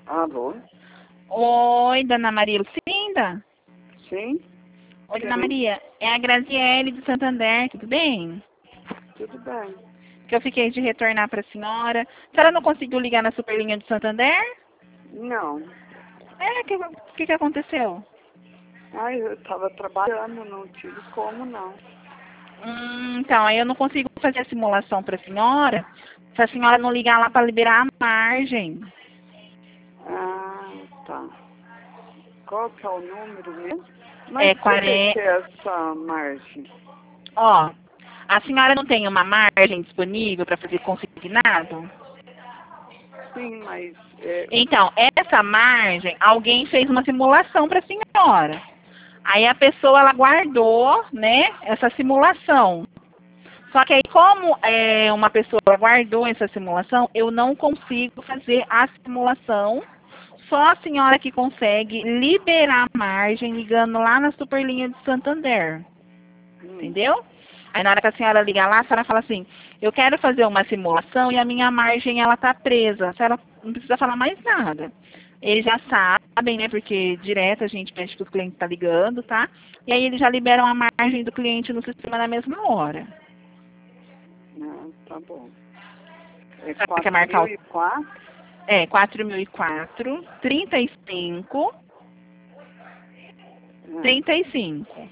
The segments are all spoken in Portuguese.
Alô? Oi, Dona Maria Lucinda? Sim? Oi, Dona Maria. É a Graziele de Santander, tudo bem? Tudo bem. Que eu fiquei de retornar para a senhora. A senhora não conseguiu ligar na Superlinha de Santander? Não. O que aconteceu? Ai, eu estava trabalhando, não tive como não. Então, aí eu não consigo fazer a simulação para a senhora, se a senhora não ligar lá para liberar a margem. Ah, tá. Qual que é o número mesmo? É Mas por que essa margem? Ó, a senhora não tem uma margem disponível para fazer consignado? Sim, mas... Então, essa margem, alguém fez uma simulação para a senhora. Aí a pessoa, ela guardou, né, essa simulação. Só que aí, como uma pessoa guardou essa simulação, eu não consigo fazer a simulação. Só a senhora que consegue liberar a margem ligando lá na Superlinha de Santander. Entendeu? Aí na hora que a senhora liga lá, a senhora fala assim, eu quero fazer uma simulação e a minha margem ela tá presa. A senhora não precisa falar mais nada. Eles já sabem, né? Porque direto a gente pede que o cliente tá ligando, tá? E aí eles já liberam a margem do cliente no sistema na mesma hora. Ah, tá bom. É Quer marcar o... 4.004? É, 4.004, 35, 35.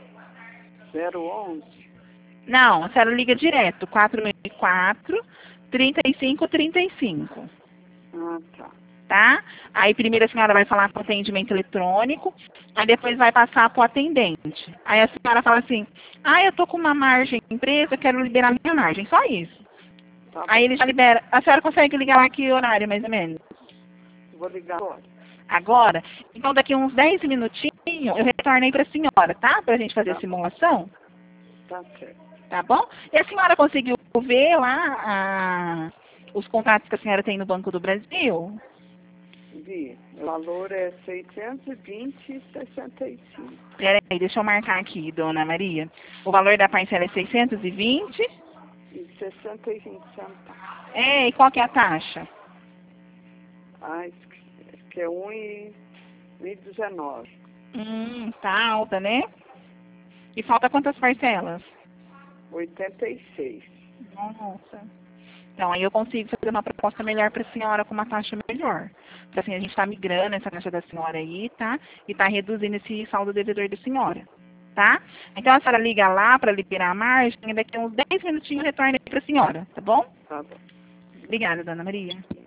011? Não, a senhora liga direto, 4.004, 35, 35. Ah, tá. Tá? Aí primeiro a senhora vai falar com o atendimento eletrônico, aí depois vai passar para o atendente. Aí a senhora fala assim, eu tô com uma margem empresa, eu quero liberar minha margem, só isso. Tá Aí ele já libera. A senhora consegue ligar lá que horário, mais ou menos? Vou ligar agora. Agora? Então daqui uns 10 minutinhos eu retorno aí para a senhora, tá? Pra gente fazer a simulação. Tá certo. Tá bom? E a senhora conseguiu ver lá os contratos que a senhora tem no Banco do Brasil? Vi. O valor é 620,65. Peraí, deixa eu marcar aqui, dona Maria. O valor da parcela é 620. E 65 centavos. E qual que é a taxa? Ah, esqueci, que é 1,19. Tá alta, né? E falta quantas parcelas? 86. Nossa. Então, aí eu consigo fazer uma proposta melhor para a senhora com uma taxa melhor. Porque assim, a gente está migrando essa taxa da senhora aí, tá? E está reduzindo esse saldo devedor da senhora, tá? Então, a senhora liga lá para liberar a margem e daqui a uns 10 minutinhos retorna aí para a senhora, tá bom? Tá bom. Obrigada, dona Maria.